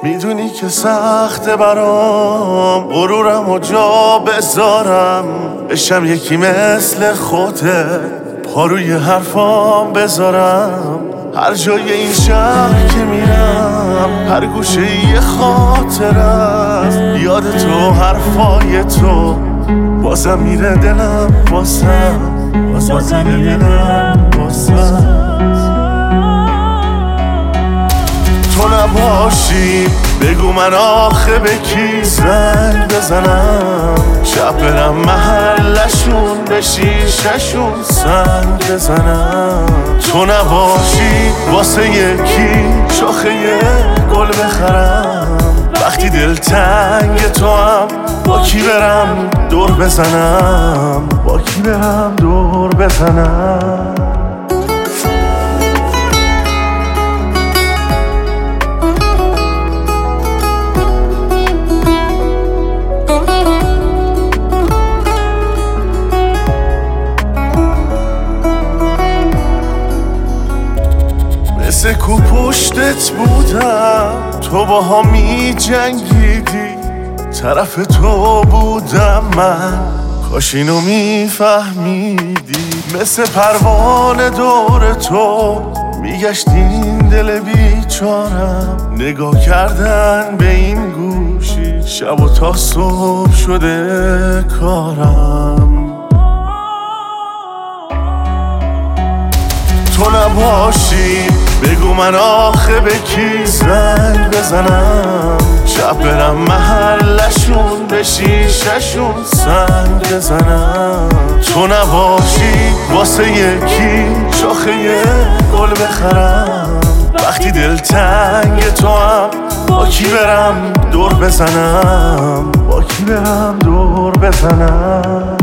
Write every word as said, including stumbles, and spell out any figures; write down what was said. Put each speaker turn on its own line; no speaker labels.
میدونی که سخته برام غرورم و جا بذارم، بشم یکی مثل خودت، پا روی حرفام بذارم. هر جای این شهر که میرم، هر گوشه یه خاطر است، یاد تو، حرفای تو، بازم میره دلم واسم، بازم میره دلم واسم. تو نباشی بگو من آخه به کی زنگ بزنم، شب برم محلشون به شیششون سنگ بزنم. تو نباشی واسه یکی شاخه گل بخرم، وقتی دل تنگ تو هم با کی برم دور بزنم، با کی برم دور بزنم. مثل کو پشتت بودم، تو با ها می جنگیدی، طرف تو بودم من، کاش اینو می فهمیدی. مثل پروانه دور تو میگشتین دل بیچارم، نگاه کردن به این گوشی شب و تا صبح شده کارم. تو نباشی بگو من آخه به کی زنگ بزنم، شب برم محلشون به شیششون سنگ بزنم. تو نباشی واسه یکی شاخه گل بخرم، وقتی دل تنگ تو هم با کی برم دور بزنم، با کی برم دور بزنم.